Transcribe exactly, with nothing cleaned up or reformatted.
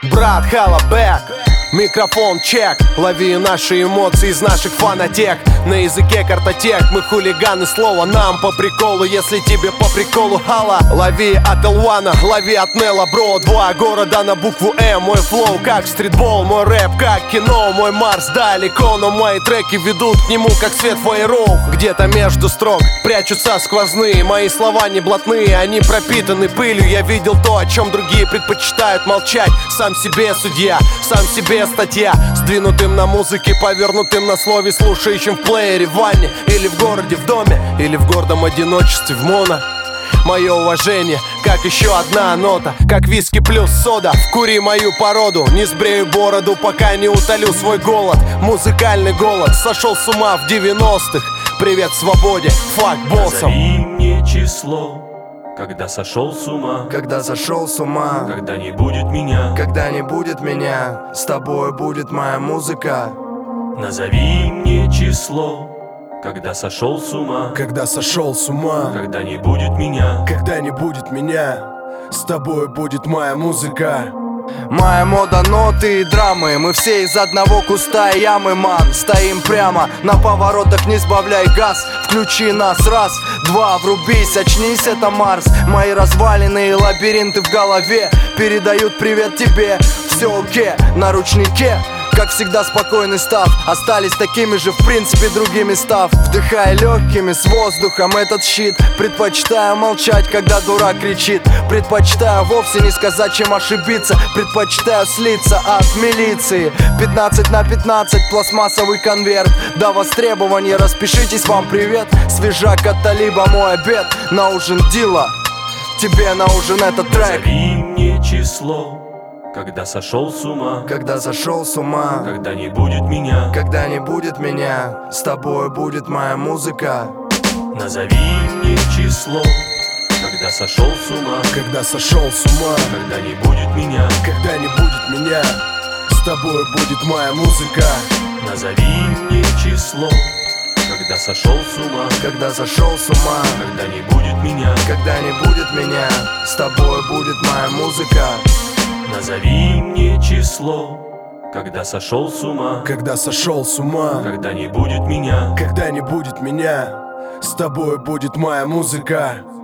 Брат, халабэк, микрофон чек. Лови наши эмоции из наших фонотек. На языке картотек мы хулиганы, слово нам по приколу. Если тебе по приколу, хала. Лови от Элвана, лови от Нелла, бро. Два города на букву М. Мой флоу как стритбол, мой рэп как кино. Мой Марс далеко, но мои треки ведут к нему как свет фаеров. Где-то между строк прячутся сквозные. Мои слова не блатные, они пропитаны пылью. Я видел то, о чем другие предпочитают молчать. Сам себе судья, сам себе статья. Сдвинутым на музыке, повернутым на слове, слушающим в плеере, в ванне или в городе, в доме, или в гордом одиночестве, в моно. Мое уважение, как еще одна нота, как виски плюс сода. Вкури мою породу, не сбрею бороду, пока не утолю свой голод. Музыкальный голод, сошел с ума в девяностых. Привет свободе, фак боссам. Назови мне число, когда сошел с ума. Когда сошел с ума, Когда не будет меня. когда не будет меня, с тобой будет моя музыка. Назови мне число, когда сошел с ума. Когда сошел с ума, Когда не будет меня. когда не будет меня, с тобой будет моя музыка. Моя мода, ноты и драмы. Мы все из одного куста и ямы, ман. Стоим прямо, на поворотах не сбавляй газ. Включи нас, раз, два, врубись, очнись, это Марс. Мои развалины и лабиринты в голове передают привет тебе. Все окей, на ручнике, как всегда спокойный став. Остались такими же, в принципе, другими став. Вдыхая легкими с воздухом этот щит. Предпочитаю молчать, когда дурак кричит. Предпочитаю вовсе не сказать, чем ошибиться. Предпочитаю слиться от милиции. Пятнадцать на пятнадцать, пластмассовый конверт. До востребования распишитесь, вам привет. Свежак от талиба, мой обед. На ужин дила, тебе на ужин этот трек. Назови мне число, когда сошел с ума. Когда сошел с ума, Когда не будет меня. когда не будет меня, с тобой будет моя музыка. Назови мне число, когда сошел с ума. Когда сошел с ума, Когда не будет меня. когда не будет меня, с тобой будет моя музыка. Назови мне число, когда сошел с ума. Когда сошел с ума, Когда не будет меня. когда не будет меня, с тобой будет моя музыка. Назови мне число, когда сошел с ума. Когда сошел с ума, Когда не будет меня. когда не будет меня, с тобой будет моя музыка.